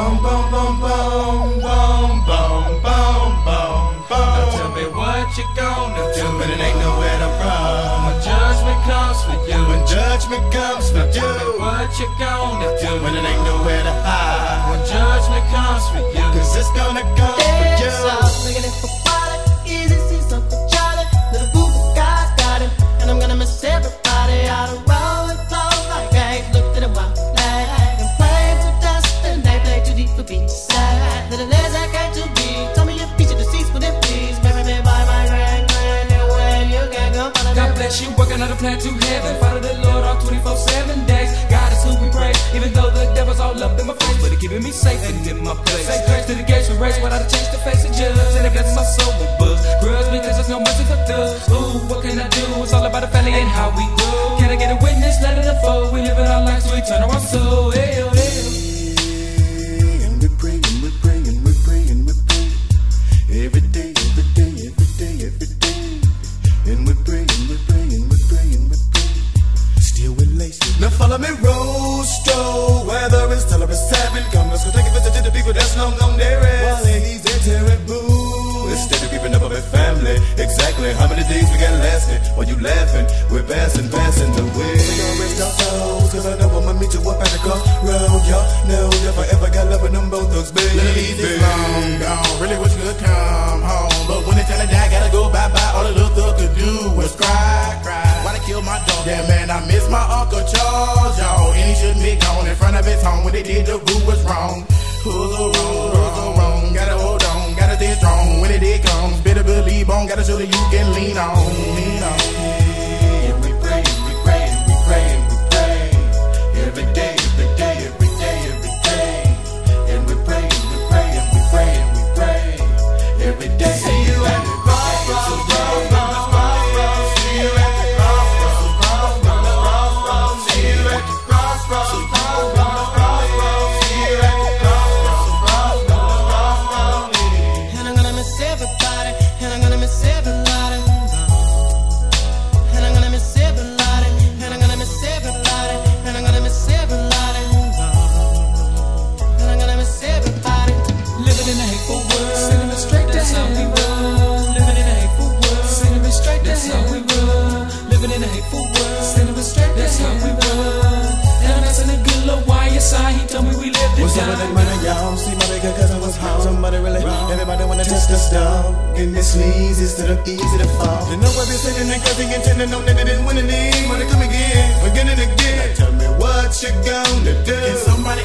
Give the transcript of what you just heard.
boom, boom, boom, boom, boom, boom, boom, boom, boom. Now tell me what you gonna do when it ain't nowhere to run. When judgment comes for you, when judgment comes for you. Tell me what you gonna do when it ain't nowhere to hide. When judgment comes for you, 'cause it's gonna come for you. Looking at for quality, easy see something Charlie. Little boo guys got him, and I'm gonna miss everybody out of roll with clothes like eggs. Looked at a while flag and played with dust, and they play too deep for being sad. Little legs I came to be. Tell me your feature deceased, would it please? Marry me by my grand when you can't go follow God bless you, working on a plan to heaven. Follow the Lord all 24/7 days. God is who we praise, even though the devil's all up in my face, but he keeping me safe and in my place. Say grace to the gates we race without a change to face the judge, and it blesses my soul with buzz. Grudge because there's no mercy for thugs. Ooh, what can I do? It's all about the family and how we grow. Can I get a witness? Let it unfold. We living our lives, so we turn our soul. Hey, oh, hey. And we're praying, we're praying, we're praying, we're praying. Every day, every day, every day, every day. And we're praying, we're praying, we're praying, we're praying. Still with laces. Now follow me, Rosto. Whether it's tell or it's seven, come, let's go take a visit to the people that's long gone there is. While ladies, they're terrible. Instead of keeping up with family, exactly how many days we got lasting? While you laughing, we're passing the way. We gon' rest our souls, 'cause I know I'ma meet you up at the crossroad. Y'all know if I ever got love with them both thugs, baby. This long gone, really wish you could come home, but when it's time to die, gotta go bye-bye. All the little thug could do was cry. Why they kill my dog? Yeah, man, I miss my Uncle Charles, y'all, and he shouldn't be gone in front of his home. When they did, the rule was wrong. Who's the wrong? Gotta hold on, gotta stay strong. When it comes, better believe on. Gotta show that you can lean on, lean on. And we pray, we pray, we pray, we pray. Every day, every day, every day, every day. And we pray, we pray, and we pray, and we pray. Every day. See you at the crossroads, crossroads. See you at the crossroads, crossroads. See you at the crossroads, crossroads. See you at the crossroads, crossroads. And I'm gonna miss everybody, and I'm gonna miss everybody. And I'm gonna miss everybody, and I'm gonna miss everybody, and I'm gonna miss everybody. And I'm gonna miss everybody. Living in a hateful world, sending it straight, that's how we roll. Living in a hateful world, sending it straight, that's how we roll. Living in a hateful world, sending it straight, that's how we roll. And I'm asking a good little YSI, he told me we lived it What's up with that money, y'all? See my bigger cousin was home. Somebody really, everybody wanna test us down. Getting this sneeze instead of easy to fall. You know what they're saying, cause they intending on that they didn't win any. Wanna come again, again and again. Now tell me what you gonna do. Can somebody